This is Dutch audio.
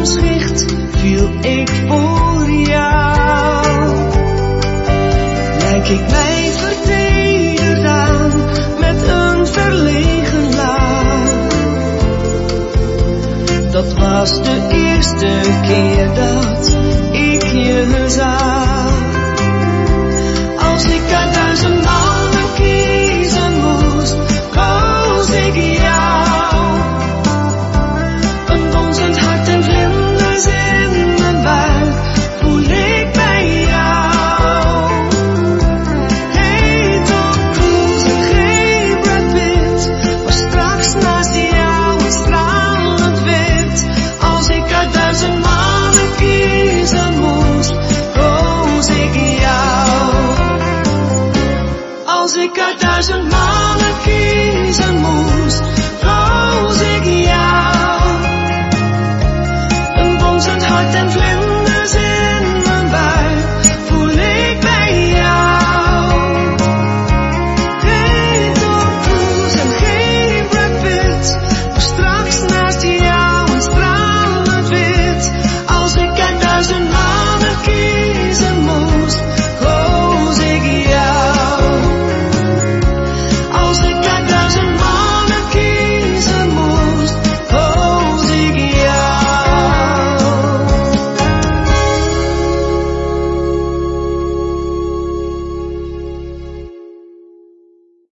schicht viel ik voor jou. Lijk ik mij vertederd aan met een verlegen lach. Dat was de eerste keer dat ik je zag. Als ik uit 1000 mannen kiezen moest, koos ik jou. Een bonzend hart en vlinders in mijn buik voel ik bij jou. Hey Tom Cruise en geen Brad Pitt, maar straks naast jou een stralend wit. Als ik uit 1000 mannen kiezen moest, koos ik jou. Als ik uit 1000 mannen kiezen moest, koos ik jou. Een bonzend hart en vlinders